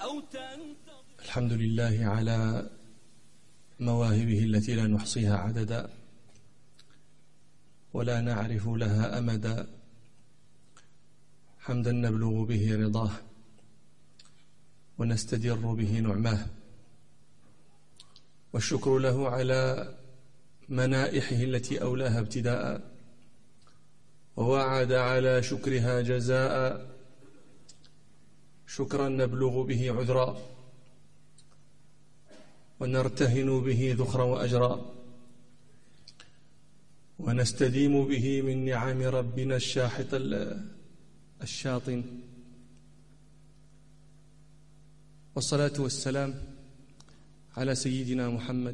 الحمد لله على مواهبه التي لا نحصيها عددا ولا نعرف لها أمدا، حمدا نبلغ به رضاه ونستدر به نعماه، والشكر له على منائحه التي أولاها ابتداء ووعد على شكرها جزاء، شكرا نبلغ به عذرا ونرتهن به ذخرا وأجرا، ونستديم به من نعم ربنا الشاحط الشاطن. والصلاة والسلام على سيدنا محمد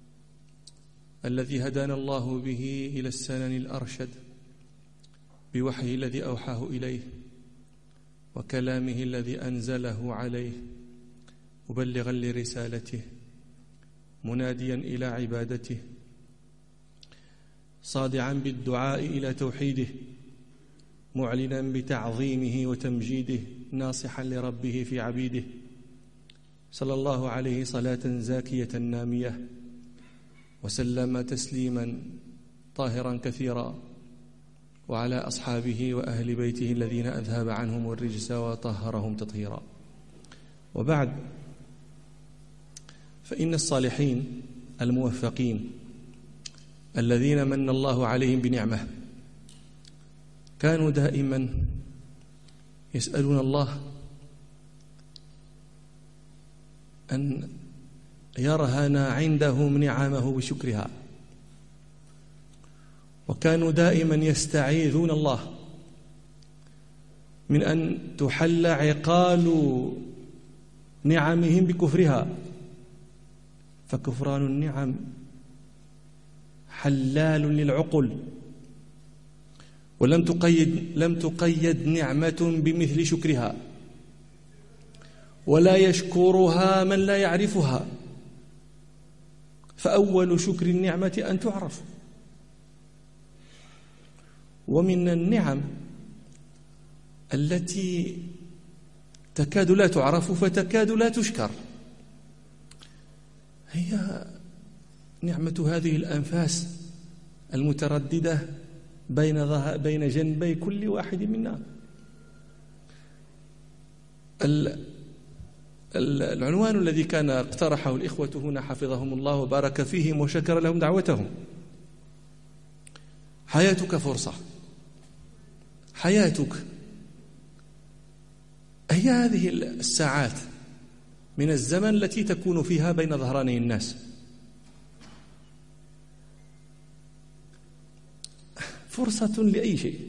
الذي هدانا الله به إلى السنن الأرشد بوحيه الذي أوحاه إليه وكلامه الذي أنزله عليه مبلغا لرسالته مناديا إلى عبادته صادعا بالدعاء إلى توحيده معلنا بتعظيمه وتمجيده ناصحا لربه في عبيده، صلى الله عليه صلاة زاكية نامية وسلم تسليما طاهرا كثيرا، وعلى أصحابه وأهل بيته الذين أذهب عنهم الرجس وطهرهم تطهيرا. وبعد، فإن الصالحين الموفقين الذين من الله عليهم بنعمة كانوا دائما يسألون الله أن يرهن عندهم نعمه بشكرها، وكانوا دائما يستعيذون الله من أن تحل عقال نعمهم بكفرها، فكفران النعم حلال للعقل، ولم تقيد نعمة بمثل شكرها، ولا يشكرها من لا يعرفها، فأول شكر النعمة أن تعرف. ومن النعم التي تكاد لا تعرف فتكاد لا تشكر هي نعمة هذه الأنفاس المترددة بين جنبي كل واحد منا. العنوان الذي كان اقترحه الإخوة هنا حفظهم الله وبارك فيهم وشكر لهم دعوتهم: حياتك فرصة. حياتك هي هذه الساعات من الزمن التي تكون فيها بين ظهراني الناس، فرصة لأي شيء.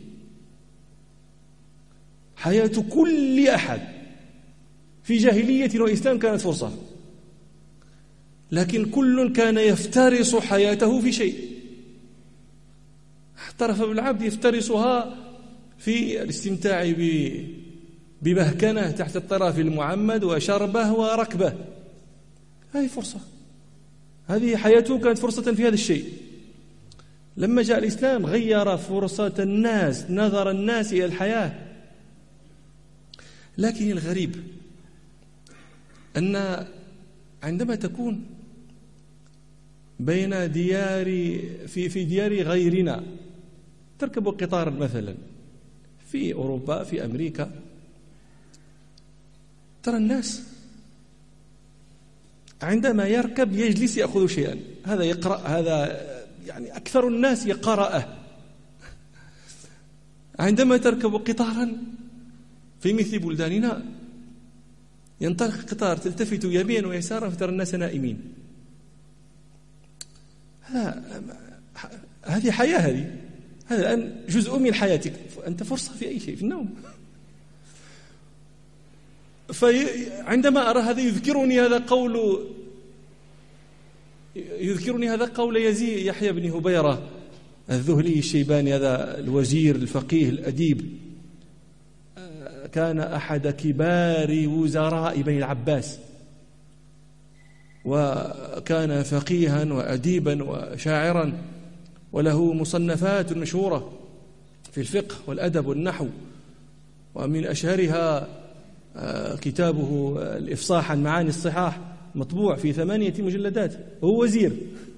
حياة كل أحد في جاهلية وإسلام كانت فرصة، لكن كل كان يفترس حياته في شيء. احترف بالعبد يفترسها في الاستمتاع بمهكنة تحت الطرف المعمد وشربه وركبه، هذه فرصة، هذه حياته كانت فرصة في هذا الشيء. لما جاء الإسلام غير فرصة الناس، نظر الناس إلى الحياة. لكن الغريب أن عندما تكون بين في ديار غيرنا، تركب قطارا مثلا في أوروبا في أمريكا، ترى الناس عندما يركب يجلس يأخذ شيئا، هذا يقرأ، هذا يعني أكثر الناس يقرأه. عندما تركب قطارا في مثل بلداننا ينطلق قطار تلتفت يمينا ويسارا فترى الناس نائمين. هذه حياة، هذا الآن جزء من حياتك، أنت فرصة في أي شيء، في النوم. فعندما أرى هذا يذكرني هذا قول يحيى بن هبيرة الذهلي الشيباني، هذا الوزير الفقيه الأديب، كان أحد كبار وزراء بني العباس، وكان فقيها وأديبا وشاعرا، وله مصنفات مشهورة في الفقه والأدب والنحو، ومن أشهرها كتابه الإفصاح عن معاني الصحاح مطبوع في 8 مجلدات، وهو وزير.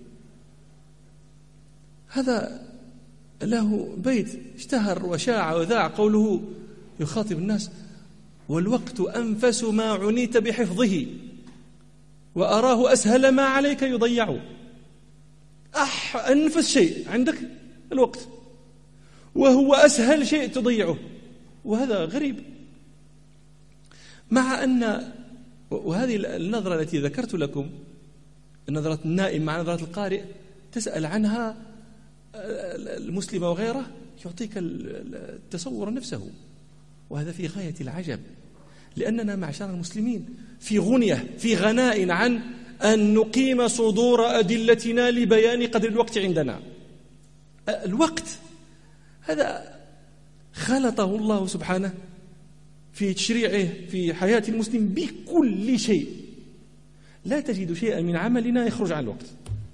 هذا له بيت اشتهر وشاع وذاع قوله يخاطب الناس: والوقت أنفس ما عنيت بحفظه وأراه أسهل ما عليك يضيع. أنفس شيء عندك الوقت، وهو أسهل شيء تضيعه، وهذا غريب. مع أن وهذه النظرة التي ذكرت لكم، نظرة النائم مع نظرة القارئ، تسأل عنها المسلم وغيره يعطيك التصور نفسه، وهذا في غاية العجب، لأننا معشر المسلمين في غنية، في غناء عن أن نقيم صدور أدلتنا لبيان قدر الوقت عندنا. الوقت هذا خلطه الله سبحانه في تشريعه في حياة المسلم بكل شيء. لا تجد شيئا من عملنا يخرج عن الوقت.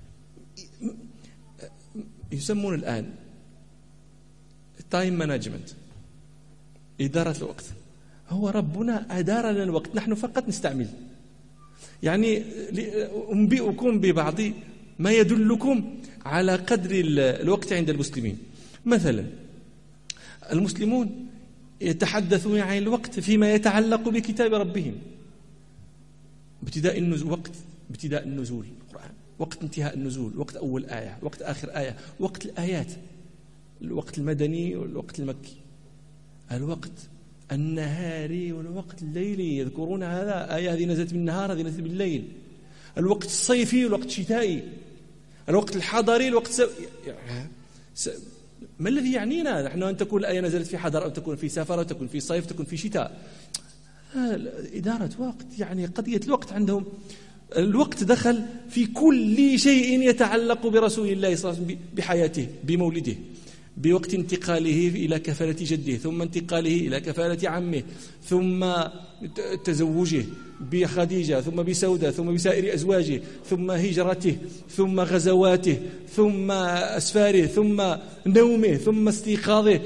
يسمون الآن تايم مانجمنت، إدارة الوقت. هو ربنا أدار لنا الوقت، نحن فقط نستعمل. يعني أنبئكم ببعض ما يدلكم على قدر الوقت عند المسلمين. مثلا المسلمون يتحدثون عن الوقت فيما يتعلق بكتاب ربهم، ابتداء النزول، وقت ابتداء النزول القرآن، وقت انتهاء النزول، وقت أول آية، وقت آخر آية، وقت الآيات، الوقت المدني والوقت المكي، الوقت النهاري والوقت الليلي. يذكرون هذا، آية هذه نزلت بالنهار، هذه نزلت بالليل. الوقت الصيفي والوقت الشتائي، الوقت الحضري، الوقت ما الذي يعنينا نحن أن تكون الآية نزلت في حضر، أو تكون في سفر، أو تكون في صيف، تكون في شتاء؟ إدارة وقت، يعني قضية الوقت عندهم. الوقت دخل في كل شيء يتعلق برسول الله صلى الله عليه وسلم، بحياته، بمولده، بوقت انتقاله إلى كفالة جده، ثم انتقاله إلى كفالة عمه، ثم تزوجه بخديجة، ثم بسودة، ثم بسائر أزواجه، ثم هجرته، ثم غزواته، ثم أسفاره، ثم نومه، ثم استيقاظه،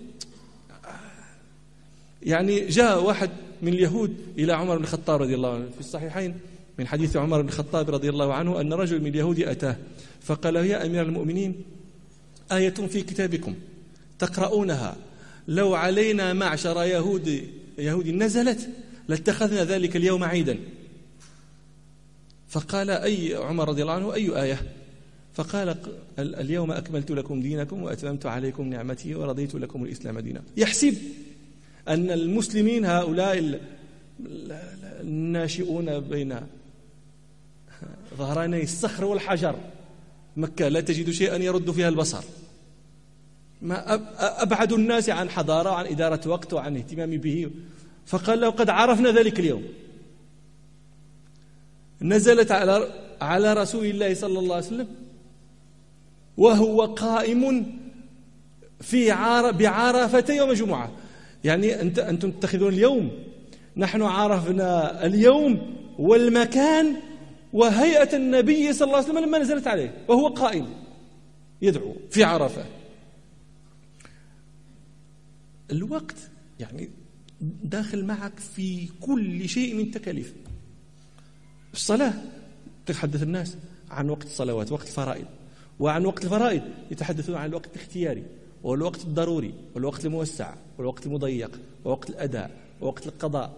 يعني جاء واحد من اليهود إلى عمر بن الخطاب رضي الله عنه في الصحيحين من حديث عمر بن الخطاب رضي الله عنه أن رجل من اليهود أتاه فقال: يا أمير المؤمنين، آية في كتابكم تقرؤونها لو علينا معشر يهود نزلت لاتخذنا ذلك اليوم عيدا. فقال: أي عمر رضي الله عنه أي آية؟ فقال: اليوم أكملت لكم دينكم وأتممت عليكم نعمتي ورضيت لكم الإسلام دينا. يحسب أن المسلمين هؤلاء الناشئون بين ظهراني الصخر والحجر، مكة لا تجد شيئا يرد فيها البصر، ما أبعد الناس عن حضارة وعن إدارة وقت وعن اهتمام به. فقال له: قد عرفنا ذلك اليوم. نزلت على رسول الله صلى الله عليه وسلم وهو قائم بعرفة يوم الجمعة. يعني أنتم تتخذون اليوم، نحن عرفنا اليوم والمكان وهيئة النبي صلى الله عليه وسلم لما نزلت عليه وهو قائم يدعو في عرفة. الوقت يعني داخل معك في كل شيء من تكاليف. الصلاة تتحدث الناس عن وقت الصلوات، وقت الفرائض، وعن وقت الفرائض يتحدثون عن الوقت الاختياري والوقت الضروري والوقت الموسع والوقت المضيق ووقت الأداء ووقت القضاء،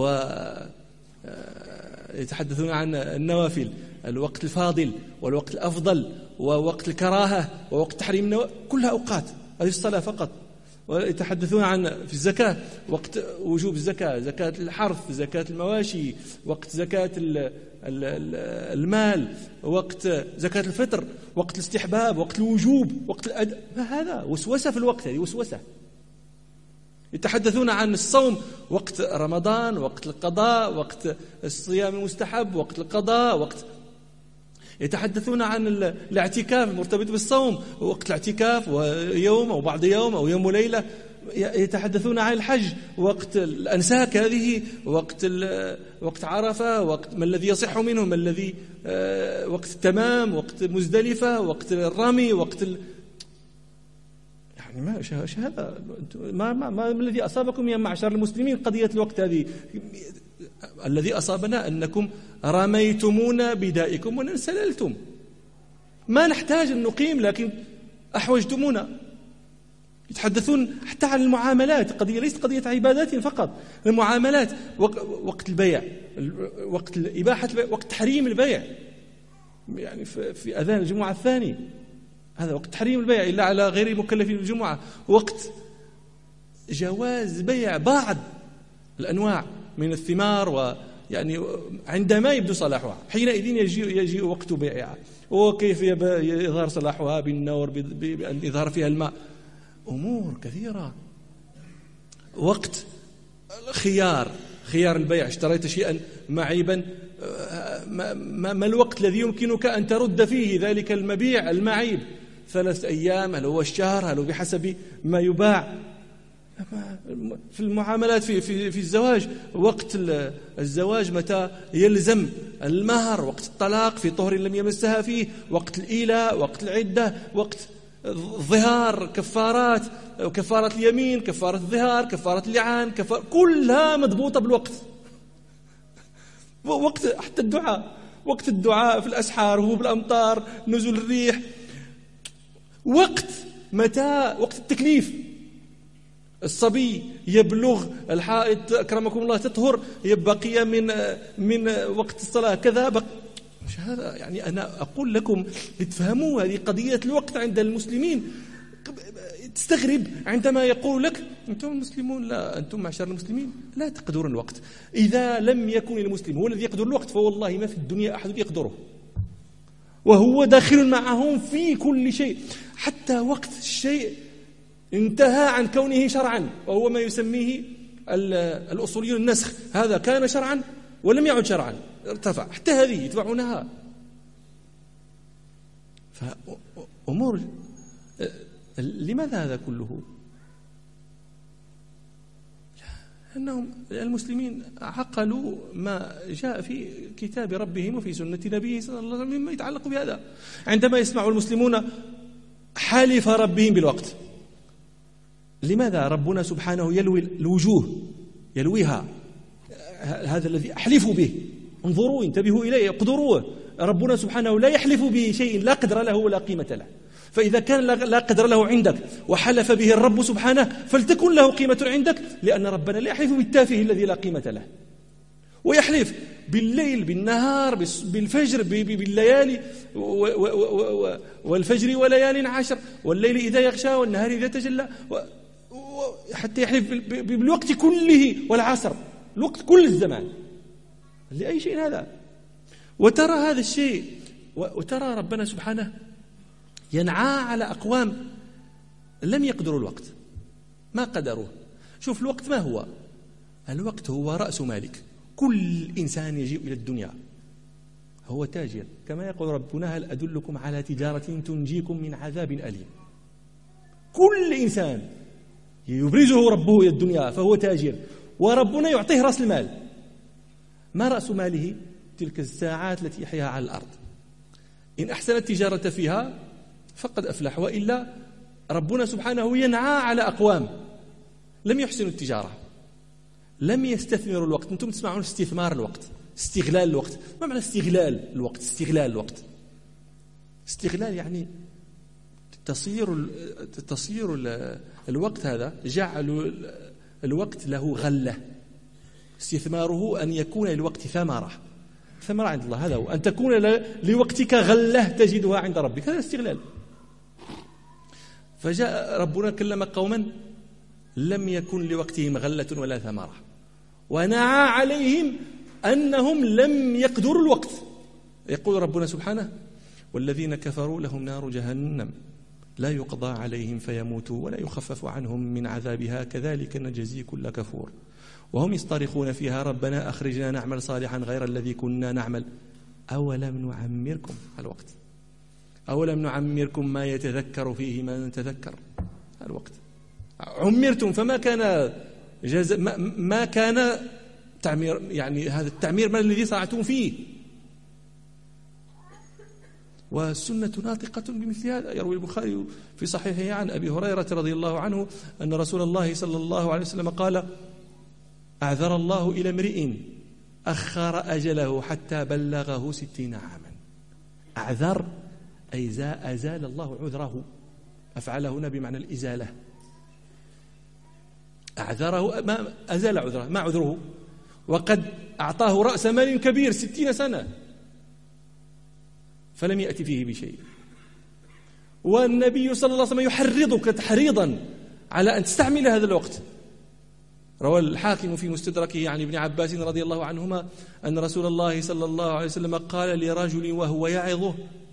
ويتحدثون عن النوافل، الوقت الفاضل والوقت الأفضل ووقت الكراهة ووقت تحريم كلها أوقات. هذه الصلاة فقط. ويتحدثون عن في الزكاة، وقت وجوب الزكاة، زكاة الحرث، زكاة المواشي، وقت زكاة المال، وقت زكاة الفطر، وقت الاستحباب، وقت الوجوب، وقت الأداء. ما هذا وسوسة في الوقت، هذه وسوسة. يتحدثون عن الصوم، وقت رمضان، وقت القضاء، وقت الصيام المستحب، وقت القضاء، وقت يتحدثون عن الاعتكاف المرتبط بالصوم، وقت الاعتكاف ويوم أو بعض يوم أو يوم وليلة. يتحدثون عن الحج، وقت الأنساك هذه، وقت عرفة، وقت ما الذي يصح منه، ما الذي وقت التمام، وقت مزدلفة، وقت الرمي، وقت يعني ما الذي أصابكم يا معشر المسلمين قضية الوقت هذه؟ الذي أصابنا أنكم رميتمونا بدائكم وانسللتم. ما نحتاج أن نقيم، لكن أحوجتمونا. يتحدثون حتى عن المعاملات، قضية ليست قضية عبادات فقط، المعاملات، وقت البيع، وقت الإباحة، وقت تحريم البيع، يعني في أذان الجمعة الثاني هذا وقت تحريم البيع إلا على غير مكلفين بالجمعة، وقت جواز بيع بعض الأنواع من الثمار، ويعني عندما يبدو صلاحها حينئذ يجي وقت بيعها. وكيف يظهر صلاحها؟ بالنور، بأن يظهر فيها الماء، أمور كثيرة. وقت خيار البيع، اشتريت شيئا معيبا، ما الوقت الذي يمكنك أن ترد فيه ذلك المبيع المعيب؟ 3 أيام؟ هل هو الشهر؟ هل هو بحسب ما يباع؟ في المعاملات في الزواج، وقت الزواج متى يلزم المهر، وقت الطلاق في طهر لم يمسها فيه، وقت الإيلاء، وقت العدة، وقت الظهار، كفارات، كفارة اليمين، كفارة الظهار، كفارة اللعان، كلها مضبوطة بالوقت. وقت حتى الدعاء، وقت الدعاء في الأسحار، هو بالأمطار، نزول الريح، وقت متى وقت التكليف، الصبي يبلغ، الحائط أكرمكم الله تطهر، يبقي من وقت الصلاة كذا مش هذا. يعني أنا أقول لكم لتفهموا هذه قضية الوقت عند المسلمين. تستغرب عندما يقول لك أنتم المسلمون، لا، أنتم معشر المسلمين لا تقدرون الوقت. إذا لم يكن المسلم هو الذي يقدر الوقت، فوالله ما في الدنيا أحد يقدره، وهو داخل معهم في كل شيء. حتى وقت الشيء انتهى عن كونه شرعا، وهو ما يسميه الأصوليون النسخ، هذا كان شرعا ولم يعد شرعا، ارتفع، حتى هذه يتبعونها. فأمور، لماذا هذا كله؟ أنهم المسلمين عقلوا ما جاء في كتاب ربهم وفي سنة نبيه صلى الله عليه وسلم مما يتعلق بهذا. عندما يسمع المسلمون حلف ربهم بالوقت، لماذا ربنا سبحانه يلوي الوجوه، يلويها؟ هذا الذي أحلف به، انظروا، انتبهوا إليه، اقدروه. ربنا سبحانه لا يحلف بشيء لا قدر له ولا قيمة له. فإذا كان لا قدر له عندك وحلف به الرب سبحانه فلتكن له قيمة عندك، لأن ربنا لا يحلف بالتافه الذي لا قيمة له، ويحلف بالليل، بالنهار، بالفجر، بالليالي، والفجر وليال عشر، والليل إذا يغشى والنهار إذا تجلى، حتى يحلف بالوقت كله والعصر، الوقت كل الزمان، لأي شيء هذا. وترى هذا الشيء، وترى ربنا سبحانه ينعى على أقوام لم يقدروا الوقت، ما قدروه. شوف الوقت ما هو؟ الوقت هو رأس مالك. كل إنسان يجيء إلى الدنيا هو تاجر، كما يقول ربنا: هل أدلكم على تجارة تنجيكم من عذاب أليم. كل إنسان يبرزه ربه إلى الدنيا فهو تاجر، وربنا يعطيه رأس المال. ما رأس ماله؟ تلك الساعات التي يحياها على الأرض. إن أحسن التجارة فيها فقد أفلح، وإلا ربنا سبحانه ينعى على أقوام لم يحسنوا التجارة، لم يستثمروا الوقت. أنتم تسمعون استثمار الوقت، استغلال الوقت. ما معنى استغلال الوقت؟ استغلال الوقت، استغلال يعني تصير الوقت هذا، جعل الوقت له غلة. استثماره أن يكون للوقت ثمرة عند الله، هذا هو، أن تكون لوقتك غلة تجدها عند ربك، هذا استغلال. فجاء ربنا كلم قوما لم يكن لوقتهم غلة ولا ثمرة، ونعى عليهم أنهم لم يقدروا الوقت. يقول ربنا سبحانه: والذين كفروا لهم نار جهنم لا يقضى عليهم فيموتوا ولا يخفف عنهم من عذابها كذلك نجزي كل كفور وهم يصطرخون فيها ربنا أخرجنا نعمل صالحا غير الذي كنا نعمل أولم نعمركم. الوقت، أولم نعمركم ما يتذكر فيه من تذكر. الوقت عمرتم فما كان ما كان تعمير، يعني هذا التعمير ما الذي صنعتم فيه؟ والسنة ناطقة بمثل هذا. يروي البخاري في صحيحه عن أبي هريرة رضي الله عنه أن رسول الله صلى الله عليه وسلم قال: أعذر الله إلى امرئ أخر أجله حتى بلغه 60 عاما. أعذر أي أزال الله عذره، أفعل هنا بمعنى الإزالة. أعذره ما أزال عذره، ما عذره؟ وقد أعطاه رأس مال كبير 60 سنة فلم يأتي فيه بشيء. والنبي صلى الله عليه وسلم يحرضك تحريضا على أن تستعمل هذا الوقت. روى الحاكم في مستدركه عن ابن عباس رضي الله عنهما أن رسول الله صلى الله عليه وسلم قال لرجل وهو يعظه: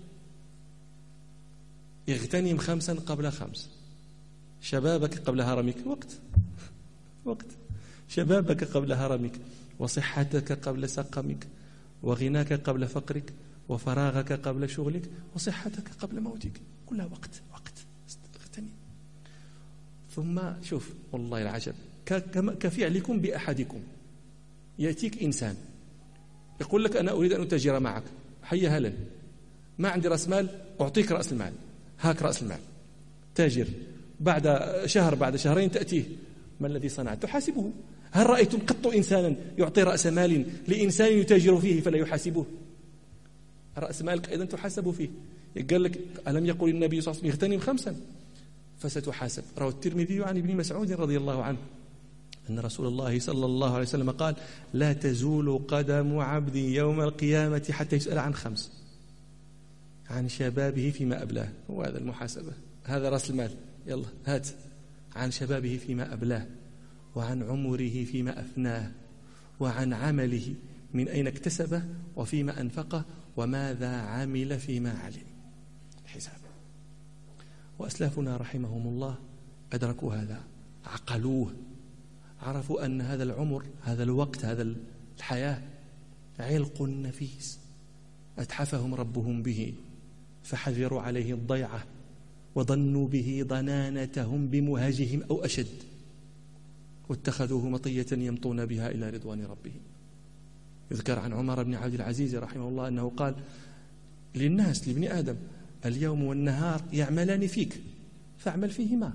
اغتنم 5 قبل 5، شبابك قبل هرمك. وقت شبابك قبل هرمك، وصحتك قبل سقمك، وغناك قبل فقرك، وفراغك قبل شغلك، وصحتك قبل موتك. كلها وقت اغتنم. ثم شوف والله العجب، كفعلكم بأحدكم. يأتيك إنسان يقول لك: أنا أريد أن أتاجر معك، حيا هلا، ما عندي رأس مال، أعطيك رأس المال، هاك رأس المال، تاجر. بعد شهر بعد شهرين تأتيه: ما الذي صنعت؟ تحاسبه. هل رأيتم قط إنسانا يعطي رأس مال لإنسان يتاجر فيه فلا يحاسبه؟ رأس مالك أيضا تحاسب فيه. قال لك: ألم يقل النبي صلى الله عليه وسلم: اغتنم 5 فستحاسب. روى الترمذي عن ابن مسعود رضي الله عنه أن رسول الله صلى الله عليه وسلم قال: لا تزول قدم عبد يوم القيامة حتى يسأل عن 5: عن شبابه فيما أبلاه، هو هذا المحاسبة، هذا رأس المال، يلا هات. عن شبابه فيما أبلاه، وعن عمره فيما أفناه، وعن عمله من أين اكتسبه، وفيما أنفقه، وماذا عمل فيما علم. حساب. وأسلافنا رحمهم الله أدركوا هذا، عقلوه، عرفوا أن هذا العمر، هذا الوقت، هذا الحياة علق نفيس أتحفهم ربهم به، فحذروا عليه الضيعة، وظنوا به ضنانتهم بمهاجهم أو أشد، واتخذوه مطية يمطون بها إلى رضوان ربهم. يذكر عن عمر بن عبد العزيز رحمه الله أنه قال للناس، لابن آدم: اليوم والنهار يعملان فيك فاعمل فيهما.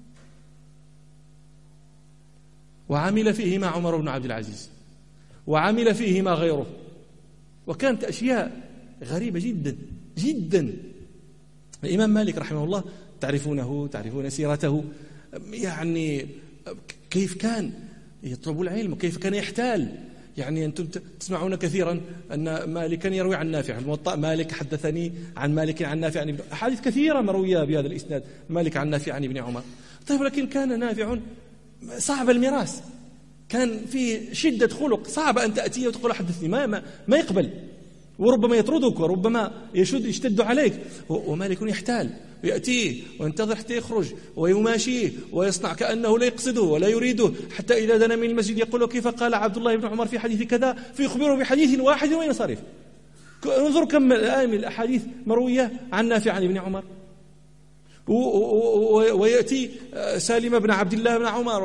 وعمل فيهما عمر بن عبد العزيز، وعمل فيهما غيره، وكانت أشياء غريبة جدا جدا. الإمام مالك رحمه الله تعرفون سيرته، يعني كيف كان يطلب العلم وكيف كان يحتال. يعني أنتم تسمعون كثيرا أن مالكا يروي عن نافع، الموطأ مالك حدثني عن مالك عن نافع عن أحاديث كثيرة مروية بهذا الإسناد، مالك عن نافع عن ابن عمر. طيب، لكن كان نافع صعب المراس، كان فيه شدة خلق، صعب أن تأتيه وتقول حدثني، ما يقبل، وربما يطردك، وربما يشتد عليك. ومالك يحتال، ويأتيه وينتظر حتى يخرج ويماشيه ويصنع كأنه لا يقصده ولا يريده، حتى إذا دنا من المسجد يقول له: كيف قال عبد الله بن عمر في حديث كذا، فيخبره بحديث واحد وينصرف. انظر كم الآن من الأحاديث مروية عن نافع عن ابن عمر. ويأتي سالم بن عبد الله بن عمر،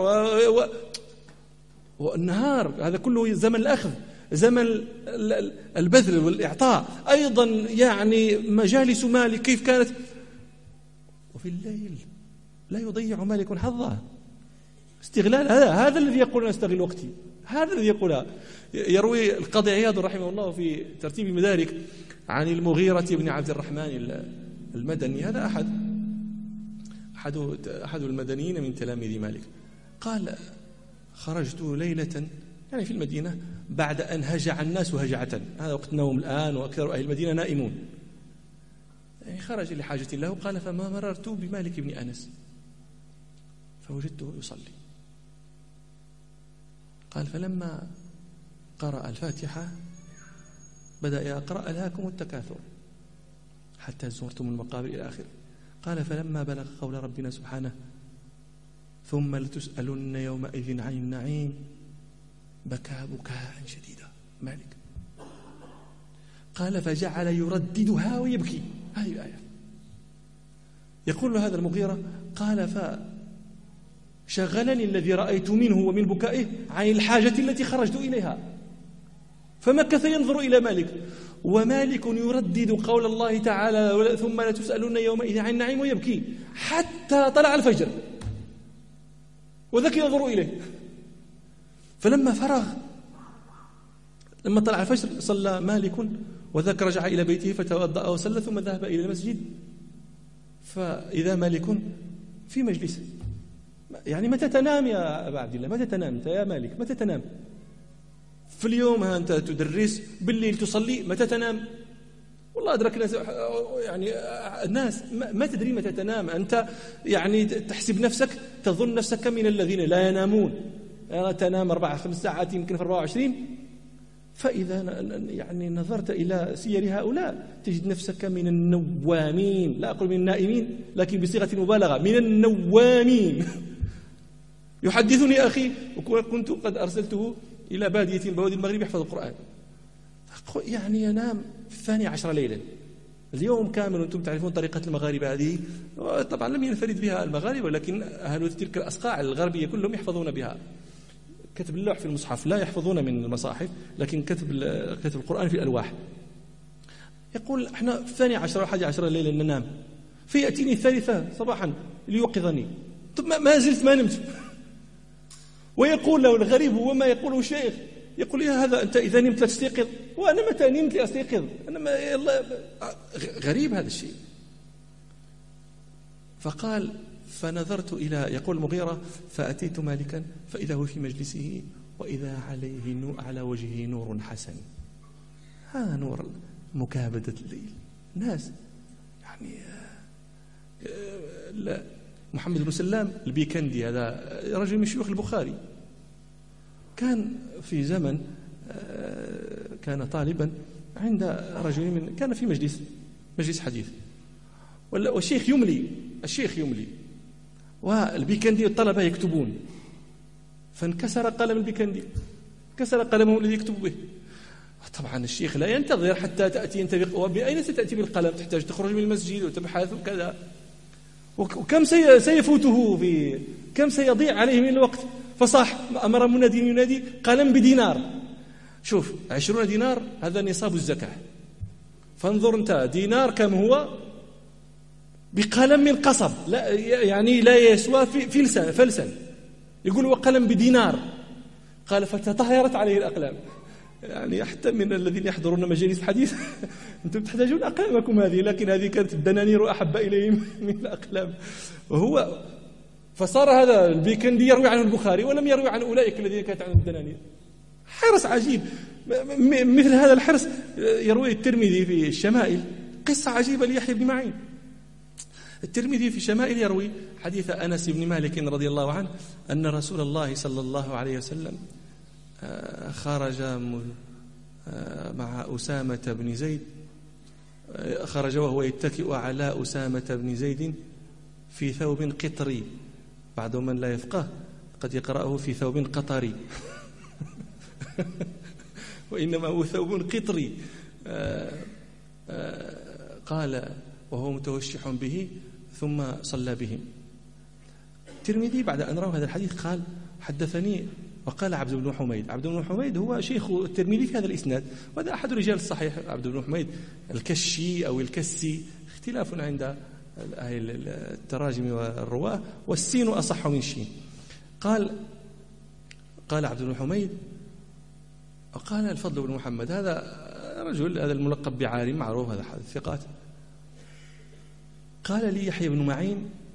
والنهار هذا كله زمن الأخذ، زمن البذل والإعطاء. أيضا يعني مجالس مالك كيف كانت. وفي الليل لا يضيع مالك حظه، استغلال. هذا الذي يقول استغل وقتي، هذا الذي يقولها. يروي القاضي عياض رحمه الله في ترتيب المدارك عن المغيرة بن عبد الرحمن المدني، هذا أحد المدنيين من تلاميذ مالك، قال: خرجت ليلة يعني في المدينة بعد أن هجع الناس هجعة، هذا وقت النوم الآن وأكثر أهل المدينة نائمون، يعني خرج لحاجة له. قال: فما مررت بمالك بن أنس فوجدته يصلي. قال: فلما قرأ الفاتحة بدأ يقرأ: ألهاكم التكاثر حتى زرتم المقابر إلى آخره. قال: فلما بلغ قول ربنا سبحانه: ثم لتسألن يومئذ عن النعيم، بكى بكاء شديدا مالك. قال: فجعل يرددها ويبكي. هذه الآية. يقول له هذا المغيرة: قال: فشغلني الذي رأيت منه ومن بكائه عن الحاجة التي خرجت إليها. فمكث ينظر إلى مالك، ومالك يردد قول الله تعالى ثم لا تسألون يومئذ عن النعيم ويبكي حتى طلع الفجر وذاك ينظر إليه. فلما فرغ لما طلع الفجر صلى مالك وذاك رجع إلى بيته فتوضأ وصلى ثم ذهب إلى المسجد. فإذا مالك في مجلس يعني متى تنام يا أبا عبد الله؟ متى تنام أنت يا مالك؟ متى تنام؟ في اليوم أنت تدرس، بالليل تصلي، متى تنام؟ والله أدركنا يعني الناس ما تدري متى تنام. أنت يعني تحسب نفسك تظن نفسك من الذين لا ينامون، تنام 4-5 ساعات يمكن في 24. فإذا يعني نظرت إلى سير هؤلاء تجد نفسك من النوامين، لا أقول من النائمين لكن بصيغة مبالغة، من النوامين. يحدثني أخي وكنت قد أرسلته إلى بادية بوادي المغرب يحفظ القرآن، يعني ينام في 12 ليلا اليوم كامل. وأنتم تعرفون طريقة المغاربة هذه، طبعا لم ينفرد بها المغاربة ولكن أهل تلك الأصقاع الغربية كلهم يحفظون بها. كتب اللوح في المصحف، لا يحفظون من المصاحف لكن كتب القرآن في الألواح. يقول احنا في 12 و11 ليلة ننام، فيأتيني الثالثة صباحا ليوقظني، ما زلت ما نمت. ويقول له الغريب هو ما يقوله الشيخ، يقول يا هذا أنت إذا نمت لا تستيقظ، وأنا متى نمت لأستيقظ؟ أنا غريب هذا الشيء. فقال فنظرت إلى، يقول المغيرة، فأتيت مالكا فإذا هو في مجلسه وإذا عليه على وجهه نور حسن. هذا نور مكابدة الليل. ناس يعني محمد بن سلام البيكندي هذا رجل من شيوخ البخاري، كان في زمن كان طالبا عند رجل كان في مجلس حديث، والشيخ يملي والبيكندي الطلبة يكتبون، فانكسر قلم البيكندي، كسر قلمه الذي يكتب به. طبعا الشيخ لا ينتظر حتى تأتي أنت وبأين ستأتي بالقلم؟ تحتاج تخرج من المسجد وتبحث وكذا، وكم سيفوته كم سيضيع عليه من الوقت. فصاح أمر منادي ينادي قلم بدينار. شوف 20 دينار هذا نصاب الزكاة، فانظر أنت دينار كم هو بقلم من قصب، لا يعني لا يسوى فلسا، يقول وقلم بدينار. قال فتطهرت عليه الأقلام. يعني حتى من الذين يحضرون مجالس الحديث أنتم تحتاجون أقلامكم هذه، لكن هذه كانت الدنانير أحب إليهم من الأقلام. وهو فصار هذا البيكندي يروي عنه البخاري ولم يروي عن أولئك الذين كانت عنهم الدنانير. حرص عجيب. مثل هذا الحرص يروي الترمذي في الشمائل، قصة عجيبة ليحيى بن معين. الترمذي في الشمائل يروي حديث أنس بن مالك رضي الله عنه أن رسول الله صلى الله عليه وسلم خرج مع أسامة بن زيد، خرج وهو يتكئ على أسامة بن زيد في ثوب قطري. بعض من لا يفقه قد يقرأه في ثوب قطري وإنما هو ثوب قطري. قال وهو متوشح به ثم صلى بهم. الترمذي بعد أن روى هذا الحديث قال حدثني وقال عبد بن حميد. عبد بن حميد هو شيخ الترمذي في هذا الإسناد، وهذا أحد رجال الصحيح. عبد بن حميد الكشي أو الكسي، اختلاف عند أهل التراجم والرواة، والسين أصح من الشين. قال عبد بن حميد وقال الفضل بن محمد، هذا رجل هذا الملقب بعالم معروف، هذا حديث ثقات. قال لي يحيى بن معين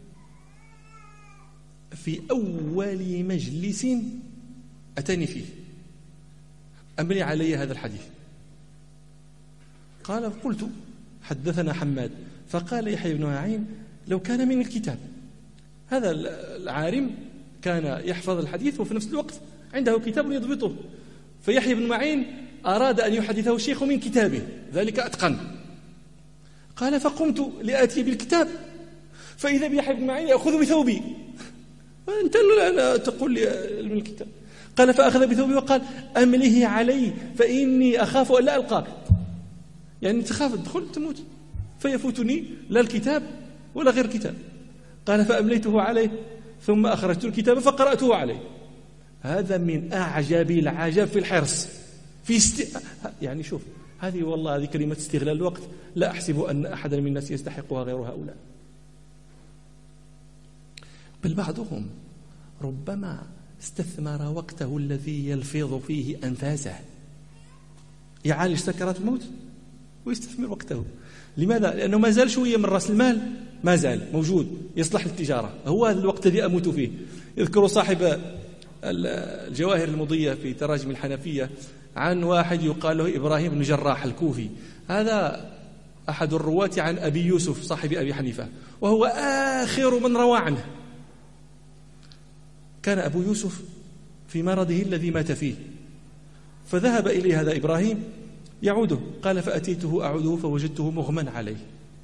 في أول مجلس أتاني فيه أملي علي هذا الحديث. قال قلت حدثنا حماد، فقال يحيى بن معين لو كان من الكتاب. هذا العالم كان يحفظ الحديث وفي نفس الوقت عنده كتاب يضبطه، فيحيى بن معين أراد أن يحدثه الشيخ من كتابه، ذلك أتقن. قال فقمت لآتي بالكتاب فإذا بيحيى بن معين يأخذ بثوبي. أنت لا تقول لي من الكتاب. قال فأخذ بثوبي وقال أمله علي فإني أخاف أن لا ألقاك، يعني تخاف تدخل تموت فيفوتني لا الكتاب ولا غير كتاب. قال فأمليته عليه ثم أخرجت الكتاب فقرأته عليه. هذا من أعجب العجب في الحرص يعني شوف هذه والله هذه كلمة استغلال الوقت، لا أحسب أن أحدا من الناس يستحقها غير هؤلاء. بل بعضهم ربما استثمر وقته الذي يلفظ فيه أنفاسه، يعالج سكرات الموت ويستثمر وقته. لماذا؟ لأنه ما زال شوية من رأس المال ما زال موجود يصلح للتجارة، هو هذا الوقت الذي أموت فيه. يذكر صاحب الجواهر المضية في تراجم الحنفية عن واحد يقال له إبراهيم بن جراح الكوفي، هذا أحد الرواة عن أبي يوسف صاحب أبي حنيفة، وهو آخر من روى عنه. كان أبو يوسف في مرضه الذي مات فيه، فذهب إليه هذا إبراهيم يعوده، قال فأتيته أعوده فوجدته مغمى عليه.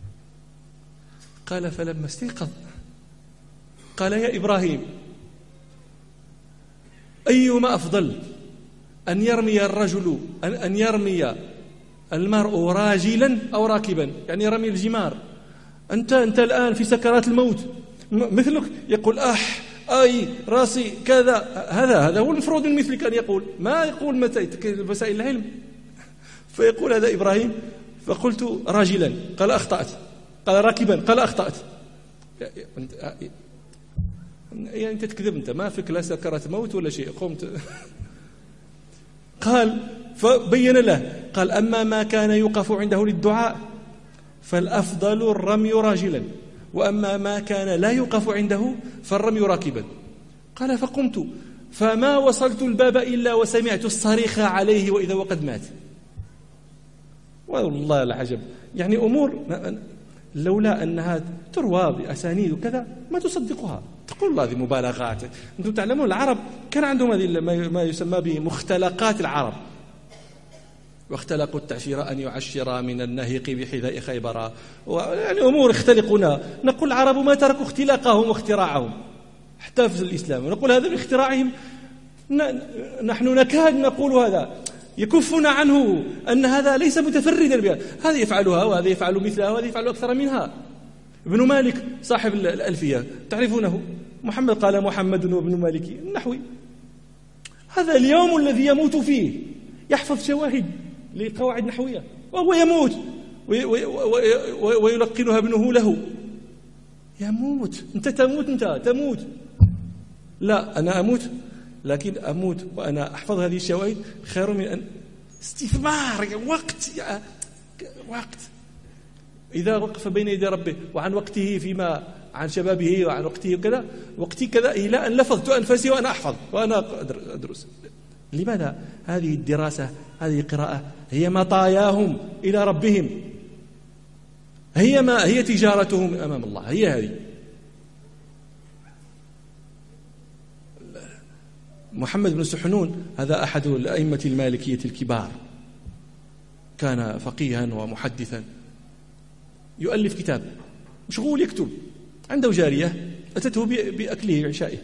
قال فلما استيقظ قال يا إبراهيم أيما أفضل أن يرمي الرجل أن يرمي المرء راجلا أو راكبا، يعني يرمي الجمار، أنت الآن في سكرات الموت، مثلك يقول أي راسي كذا، هذا هو المفروض من مثلك أن يقول، ما يقول متى وسائل العلم. فيقول هذا إبراهيم فقلت راجلا قال أخطأت، قال راكبا قال أخطأت. يعني أنت تكذب، أنت ما فيك لا سكرات موت ولا شيء، قمت. قال فبين له، قال أما ما كان يوقف عنده للدعاء فالأفضل الرمي راجلا، وأما ما كان لا يوقف عنده فالرمي راكبا. قال فقمت فما وصلت الباب إلا وسمعت الصريخ عليه وإذا وقد مات. والله العجب، يعني أمور لولا أنها تروى بأسانيد وكذا ما تصدقها، تقول الله هذه مبالغات. أنتم تعلمون العرب كان عندهم هذه ما يسمى بمختلقات العرب، واختلقوا التعشير أن يعشر من النهيق بحذاء خيبر، يعني أمور يختلقونها. نقول العرب ما تركوا اختلاقهم واختراعهم حتى في الإسلام، ونقول هذا من اختراعهم. نحن نكاد نقول هذا، يكفنا عنه أن هذا ليس متفردا بها، هذا يفعلها وهذا يفعل مثلها وهذا يفعل أكثر منها. ابن مالك صاحب الألفية تعرفونه، محمد قال محمد وابن مالك النحوي، هذا اليوم الذي يموت فيه يحفظ شواهد لقواعد نحوية وهو يموت ويلقنها ابنه له. يموت، أنت تموت، أنت تموت، لا أنا أموت، لكن أموت وأنا أحفظ هذه الشواهد خير من أن استثمار وقت. إذا وقف بين يدي ربه وعن وقته فيما عن شبابه وعن وقته كذا، وقتي كذا إلى أن لفظت أنفسي وأنا أحفظ وأنا أدرس. لماذا؟ هذه الدراسة، هذه القراءة هي مطاياهم إلى ربهم، هي تجارتهم أمام الله، هي هذه. محمد بن سحنون هذا أحد الأئمة المالكية الكبار، كان فقيها ومحدثا، يؤلف كتاب، مشغول يكتب، عنده جارية أتته بأكله عشائه،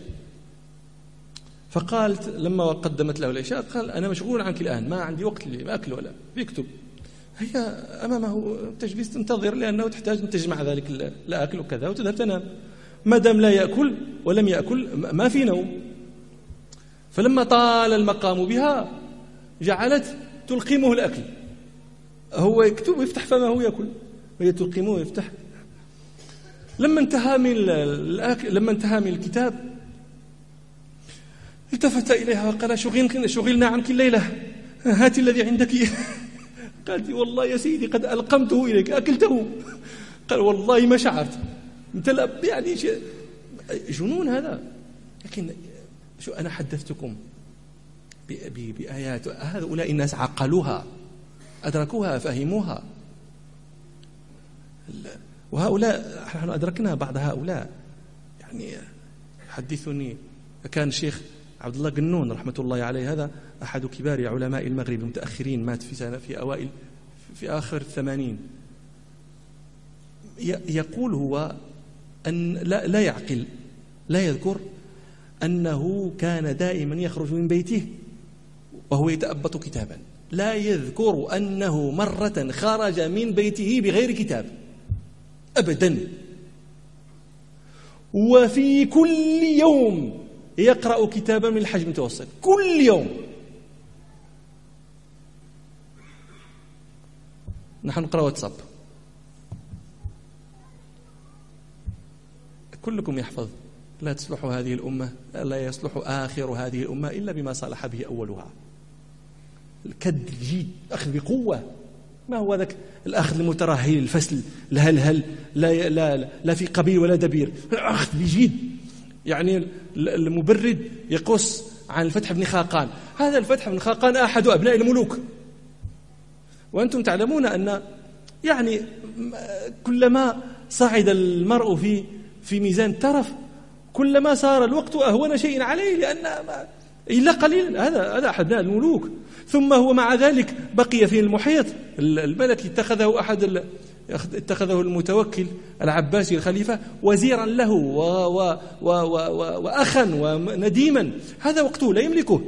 فقالت لما قدمت له العشاء قال أنا مشغول عنك الآن، ما عندي وقت لأكل ولا يكتب. هي أمامه تجلس تنتظر لأنه تحتاج أن تجمع ذلك الأكل وكذا وتذهب تنام. ما دام لا يأكل ولم يأكل ما في نوم. فلما طال المقام بها جعلت تلقمه الأكل، هو يكتب ويفتح فمه ويأكل وهي تلقمه ويفتح. لما انتهى من الأكل، لما انتهى من الكتاب التفت إليها وقال شغلنا عنك الليلة، هات الذي عندك. قالت والله يا سيدي قد ألقمته إليك، أكلته. قال والله ما شعرت. يعني جنون هذا. لكن شو أنا حدثتكم بآيات، هؤلاء الناس عقلوها، أدركوها، فهموها. وهؤلاء نحن أدركنا بعض هؤلاء. يعني حدثني، كان الشيخ عبد الله قنون رحمة الله عليه، هذا أحد كبار علماء المغرب المتأخرين، مات في آخر 80. يقول هو أن لا يعقل، لا يذكر أنه كان دائما يخرج من بيته وهو يتأبط كتابا، لا يذكر أنه مرة خرج من بيته بغير كتاب أبدا. وفي كل يوم يقرأ كتابا من الحجم المتوسط، كل يوم. نحن نقرأ واتساب، كلكم يحفظ: لا تصلح هذه الأمة، لا يصلح آخر هذه الأمة إلا بما صلح به أولها. الكد، الجيد، أخذ بقوة، ما هو ذاك الأخذ المترهل الفسل الهلهل، لا في قبيل ولا دبير، الأخذ بجيد. يعني المبرد يقص عن الفتح بن خاقان، هذا الفتح بن خاقان أحد أبناء الملوك، وأنتم تعلمون أن يعني كلما صعد المرء في ميزان الترف كلما صار الوقت أهون شيء عليه، لأن إلا قليلا هذا أحد أبناء الملوك. ثم هو مع ذلك بقي في المحيط الملكي، اتخذه المتوكل العباسي الخليفة وزيرا له وأخا ونديما. هذا وقته لا يملكه.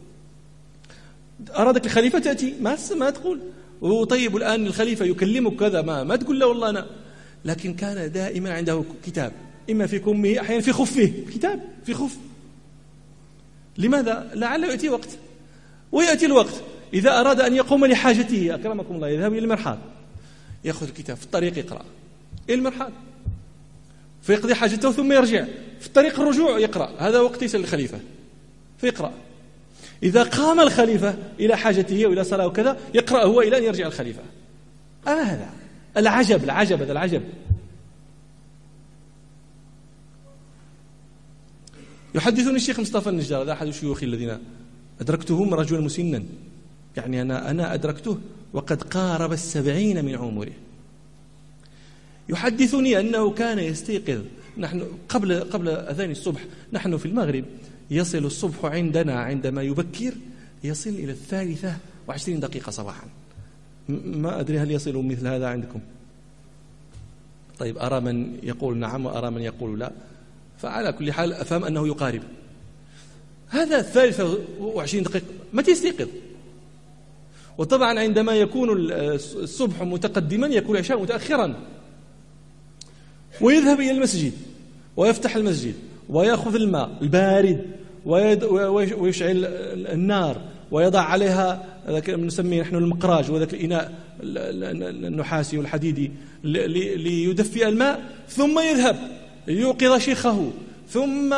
أرادك الخليفة تأتي ما تقول طيب الآن الخليفة يكلمك كذا، ما تقول له والله أنا. لكن كان دائما عنده كتاب، إما في كمه أحيانا في خفه، كتاب في خف. لماذا؟ لعله يأتي وقت، ويأتي الوقت إذا أراد أن يقوم لحاجته أكرمكم الله يذهب إلى المرحاض، يأخذ الكتاب في الطريق يقرأ إلى المرحاض فيقضي حاجته ثم يرجع، في الطريق الرجوع يقرأ، هذا وقت يسأل الخليفة فيقرأ. إذا قام الخليفة إلى حاجته وإلى صلاة وكذا يقرأ هو إلى أن يرجع الخليفة. هذا العجب هذا العجب. يحدثني الشيخ مصطفى النجار، هذا أحد الشيوخ الذين أدركتهم رجلا مسنا، يعني أنا أدركته وقد قارب 70 من عمره. يحدثني أنه كان يستيقظ، نحن قبل أذان الصبح، نحن في المغرب يصل الصبح عندنا عندما يبكر يصل إلى 23 دقيقة صباحا. ما أدري هل يصل مثل هذا عندكم؟ طيب، أرى من يقول نعم وأرى من يقول لا، فعلى كل حال أفهم أنه يقارب. هذا 23 دقيقة متى يستيقظ؟ وطبعا عندما يكون الصبح متقدما يكون العشاء متأخرا، ويذهب إلى المسجد ويفتح المسجد ويأخذ الماء البارد ويشعل النار ويضع عليها ذاك نسميه نحن المقراج، وذاك الإناء النحاسي والحديدي ليدفئ الماء، ثم يذهب ليوقظ شيخه، ثم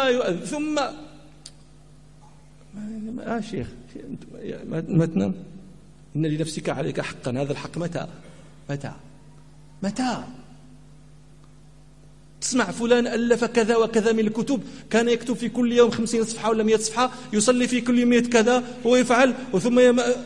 شيخ ما تنام، إن لنفسك عليك حقا، هذا الحق متى تسمع فلان ألف كذا وكذا من الكتب، كان يكتب في كل يوم 50 صفحة ولا 100 صفحة، يصلي في كل 100 كذا ويفعل، وثم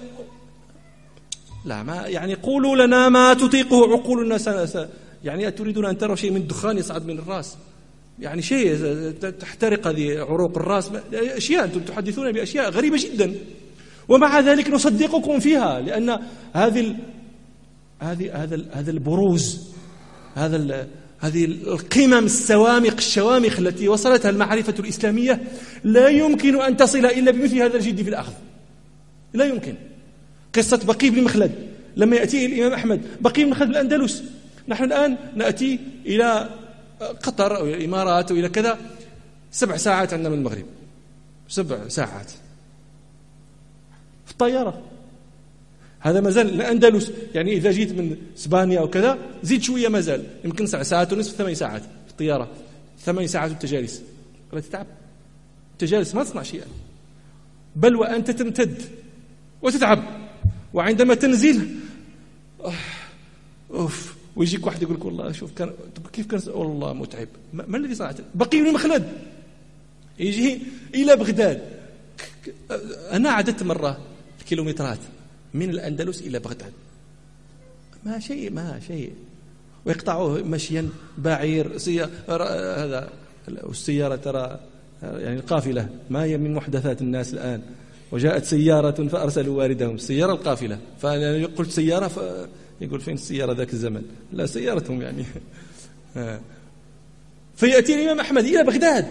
لا، ما يعني قولوا لنا ما تطيقه عقول الناس. يعني أتريدون أن تروا شيء من الدخان يصعد من الرأس، يعني شيء تحترق هذه عروق الرأس، أشياء أنتم تحدثون بأشياء غريبة جدا، ومع ذلك نصدقكم فيها، لأن هذا البروز، هذه القمم الشوامخ التي وصلتها المعرفة الإسلامية لا يمكن أن تصل إلا بمثل هذا الجد في الأخذ. لا يمكن. قصة بقي بن مخلد لما يأتي الإمام أحمد، بقي بن مخلد بالأندلس، نحن الآن نأتي إلى قطر أو الإمارات أو إلى كذا 7 ساعات عندنا من المغرب، 7 ساعات في الطيارة. هذا مازال الأندلس، يعني إذا جيت من إسبانيا أو كذا زيد شوية، مازال يمكن 7 ساعات ونصف، 8 ساعات في الطيارة، 8 ساعات والتجالس ولا تتعب، التجالس ما تصنع شيئا، بل وأنت تمتد وتتعب، وعندما تنزل ويجيك واحد يقول لك والله شوف كيف كان والله متعب. ما الذي صنعته؟ بقي بن مخلد يجي إلى بغداد. أنا عددت مرة الكيلومترات من الأندلس إلى بغداد، ما شيء ويقطعوه مشيا، بعير، هذا والسيارة ترى يعني القافلة ما هي من محدثات الناس الآن، وجاءت سيارة فأرسلوا واردهم، السيارة القافلة، فأنا قلت سيارة يقول فين السيارة ذاك الزمن؟ لا، سيارتهم يعني. فيأتي الإمام أحمد إلى بغداد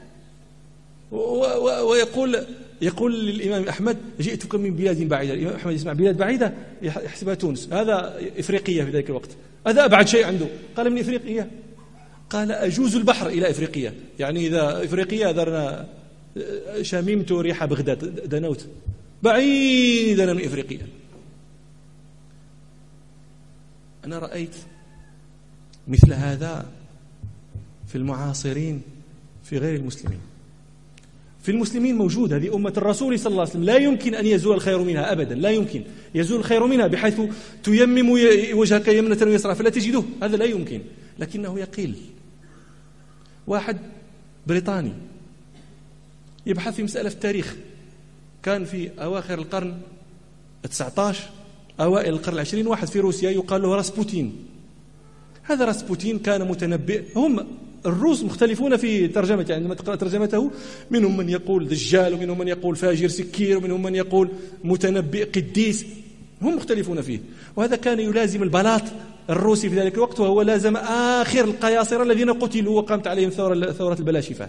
ويقول للإمام أحمد جئتك من بلاد بعيدة. الإمام أحمد يسمع بلاد بعيدة يحسبها تونس، هذا إفريقية في ذلك الوقت، هذا أبعد شيء عنده. قال من إفريقية؟ قال أجوز البحر إلى إفريقية، يعني إذا إفريقية درنا شممت ريح بغداد، دنوت بعيدا من إفريقية. أنا رأيت مثل هذا في المعاصرين في غير المسلمين. في المسلمين موجود، هذه أمة الرسول صلى الله عليه وسلم لا يمكن أن يزول الخير منها أبدا، لا يمكن يزول الخير منها بحيث تيمم وجهك يمنة ويسرى فلا تجده، هذا لا يمكن، لكنه يقل. واحد بريطاني يبحث في مسألة في التاريخ، كان في أواخر القرن 19 أوائل القرن 20 واحد في روسيا يقال له راسبوتين. هذا راسبوتين كان متنبئ. هم الروس مختلفون في ترجمته، يعني عندما تقرأ ترجمته منهم من يقول دجال، ومنهم من يقول فاجر سكير، ومنهم من يقول متنبئ قديس، هم مختلفون فيه. وهذا كان يلازم البلاط الروسي في ذلك الوقت، وهو لازم آخر القياصرة الذين قتلوا وقامت عليهم ثورة البلاشفة.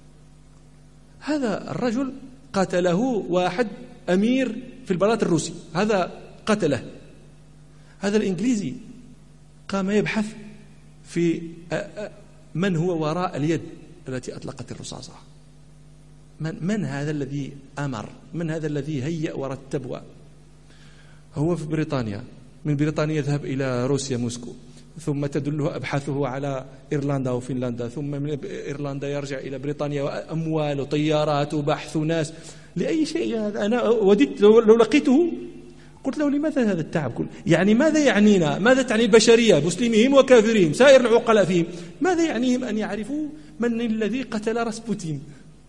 هذا الرجل قتله واحد أمير في البلاط الروسي، هذا قتله. هذا الإنجليزي قام يبحث في من هو وراء اليد التي أطلقت الرصاصة، من هذا الذي أمر، من هذا الذي هيأ ورتب. هو في بريطانيا، من بريطانيا يذهب إلى روسيا موسكو، ثم تدله أبحاثه على إيرلندا وفنلندا، ثم من إيرلندا يرجع إلى بريطانيا، وأموال وطيارات وبحث وناس لأي شيء. أنا وددت لو لقيته قلت له لماذا هذا التعب كله؟ يعني ماذا يعنينا؟ ماذا تعني البشرية مسلمهم وكافرهم سائر العقلاء فيهم؟ ماذا يعنيهم أن يعرفوا من الذي قتل راسبوتين؟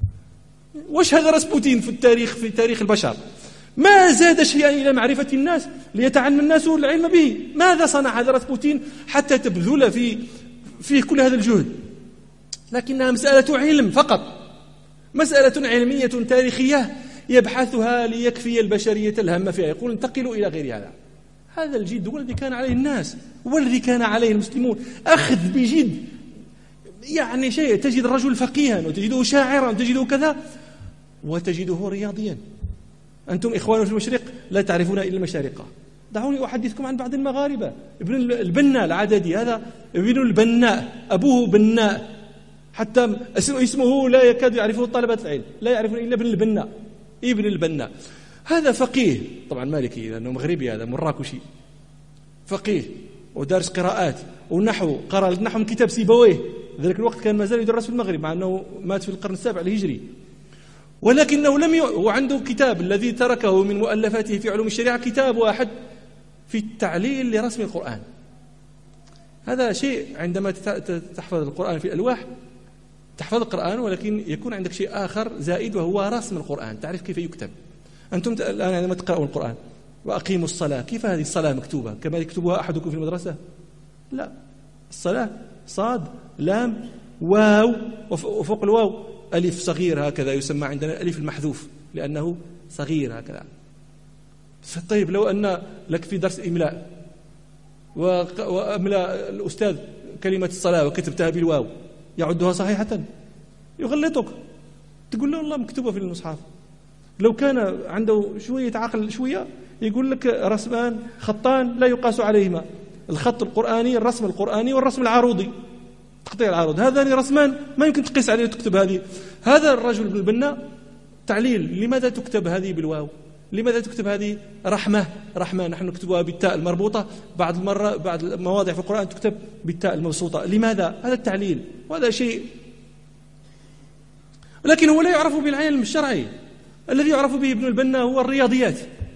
وش هذا راسبوتين في تاريخ البشر؟ ما زاد شيئا إلى معرفة الناس ليتعنى الناس العلم به. ماذا صنع هذا راسبوتين حتى تبذل فيه كل هذا الجهد؟ لكنها مسألة علم فقط، مسألة علمية تاريخية يبحثها ليكفي البشرية الهم فيها، يقول انتقلوا إلى غير هذا. هذا الجد هو الذي كان عليه الناس، هو الذي كان عليه المسلمون، أخذ بجد. يعني شيء تجد الرجل فقيها وتجده شاعرا وتجده كذا وتجده رياضيا. أنتم إخوان في المشرق لا تعرفون إلا المشارقة. دعوني أحدثكم عن بعض المغاربة. ابن البناء العددي، هذا ابن البناء، أبوه بناء، حتى اسمه لا يكاد يعرفه طلبة العلم، لا يعرفون إلا ابن البناء، ابن البناء. هذا فقيه طبعا مالكي لأنه مغربي، هذا مراكشي، فقيه ودارس قراءات ونحو، قرأ النحو من كتاب سيبويه. ذلك الوقت كان ما زال يدرس في المغرب مع أنه مات في القرن 7 الهجري، ولكنه وعنده كتاب الذي تركه من مؤلفاته في علوم الشريعة، كتاب واحد في التعليل لرسم القرآن. هذا شيء عندما تحفظ القرآن في الألواح تحفظ القرآن، ولكن يكون عندك شيء آخر زائد وهو رسم القرآن، تعرف كيف يكتب. أنتم الآن عندما تقرأوا القرآن وأقيموا الصلاة، كيف هذه الصلاة مكتوبة؟ كما يكتبها أحدكم في المدرسة؟ لا، الصلاة صاد لام واو، وفوق الواو ألف صغير هكذا يسمى عندنا ألف المحذوف لأنه صغير هكذا. طيب لو أن لك في درس إملاء وأملا الأستاذ كلمة الصلاة وكتبتها بالواو، يعدها صحيحة؟ يغلطك، تقول له والله مكتوبة في المصحف. لو كان عنده شوية عقل شوية يقول لك رسمان خطان لا يقاس عليهما، الخط القرآني، الرسم القرآني والرسم العروضي، تقطيع العروض، هذان رسمان ما يمكن تقيس عليه وتكتب هذه. هذا الرجل ابن البناء تعليل، لماذا تكتب هذه بالواو؟ لماذا تكتب هذه رحمة نحن نكتبها بالتاء المربوطة، بعض المواضع في القرآن تكتب بالتاء المبسوطة. لماذا؟ هذا التعليل، وهذا شيء، لكن هو لا يعرف بالعلم الشرعي. الذي يعرف به ابن البناء هو الرياضيات،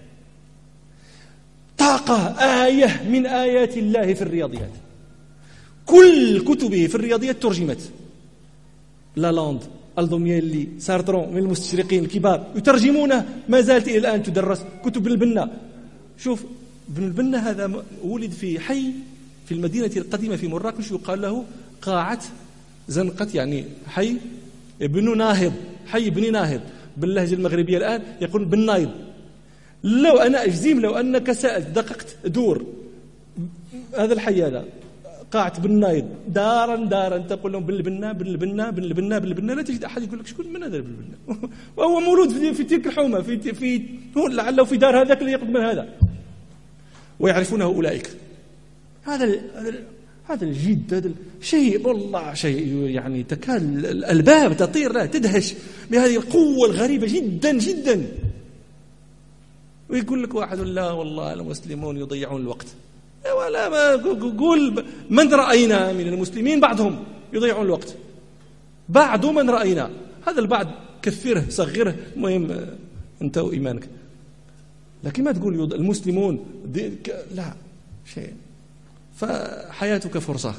طاقة، آية من آيات الله في الرياضيات. كل كتبه في الرياضيات ترجمت، لالاند، الدومييلي، سارترون من المستشرقين الكبار يترجمونه، ما زالت إلى الآن تدرس كتب ابن البناء. شوف ابن البناء هذا ولد في حي في المدينة القديمة في مراكش يقال له قاعة زنقة، يعني حي ابن ناهض، حي ابن ناهض باللهجة المغربية الآن يقول بن نايض. لو أنا أجزم لو أنك سألت دققت دور هذا الحي هذا قاعة بن نايض دارا تقول لهم بن البناء لا تجد أحد يقول لك شكون من هذا بن البناء وهو مولود في تلك الحومة في لعله في دار هذاك اللي يقدم هذا، ويعرفونه أولئك. هذا الجد، هذا شيء والله شيء يعني تكاد الألباب تطير له، تدهش بهذه القوة الغريبة جدا جدا. ويقول لك واحد لا والله المسلمون يضيعون الوقت. ولا ما قول من رأينا من المسلمين بعضهم يضيعون الوقت، بعض من رأينا، هذا البعض كثره صغره، المهم أنت وإيمانك. لكن ما تقول المسلمون لا شيء. فحياتك فرصة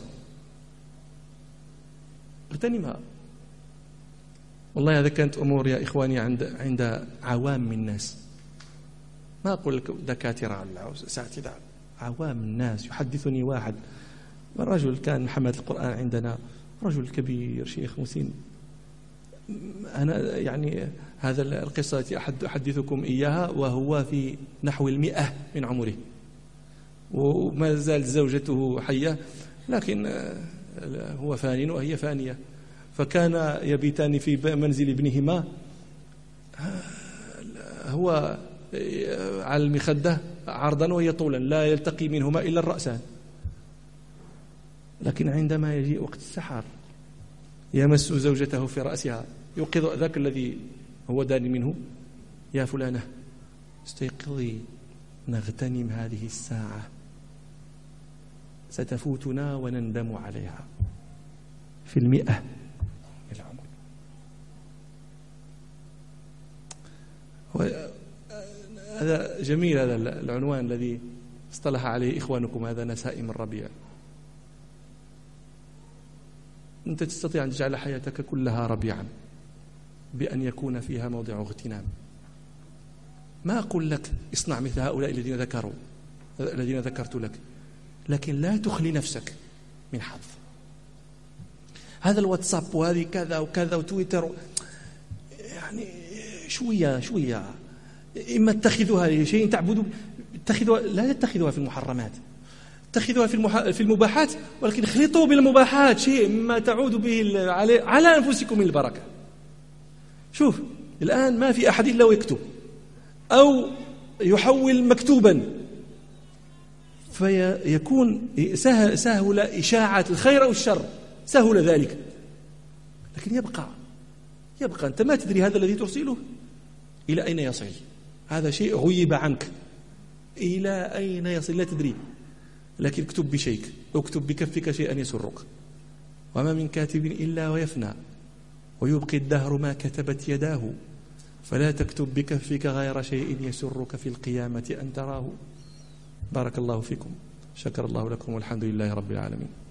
اغتنمها. والله هذا كانت أمور يا إخواني عند عوام الناس، ما أقول لك دكاترة ساعتي، عوام الناس. يحدثني واحد رجل كان محمد القرآن عندنا، رجل كبير شيخ مسن. أنا يعني هذا القصة التي أحدثكم إياها وهو في نحو 100 من عمره، وما زالت زوجته حية، لكن هو فان وهي فانية. فكان يبيتان في منزل ابنهما، هو على المخدة عرضا وهي طولا، لا يلتقي منهما إلا الرأسان. لكن عندما يجي وقت السحر يمس زوجته في رأسها، يوقظ ذاك الذي هو داني منه: يا فلانة استيقظي، نغتنم هذه الساعة، ستفوتنا ونندم عليها في 100 العمر. هذا جميل، هذا العنوان الذي اصطلح عليه إخوانكم، هذا نسائم الربيع. أنت تستطيع أن تجعل حياتك كلها ربيعا بأن يكون فيها موضع اغتنام. ما أقول لك اصنع مثل هؤلاء الذين ذكرت لك، لكن لا تخلي نفسك من حظ. هذا الواتساب وهذه كذا وكذا وتويتر، يعني شوية إما اتخذوها لشيء تعبدوا، لا تتخذوها في المحرمات، اتخذوها في المباحات، ولكن اخلطوا بالمباحات شيء مما تعود به على أنفسكم من البركة. شوف الآن ما في أحد إلا ويكتب أو يحول مكتوبا، فيكون سهل إشاعة الخير أو الشر، سهل ذلك. لكن يبقى أنت ما تدري هذا الذي ترسله إلى أين يصل. هذا شيء غيب عنك، إلى أين يصل لا تدري. لكن اكتب بشيك، اكتب بكفك شيئا يسرك، وما من كاتب إلا ويفنى، ويبقي الدهر ما كتبت يداه، فلا تكتب بكفك غير شيء يسرك في القيامة أن تراه. بارك الله فيكم، شكر الله لكم، والحمد لله رب العالمين.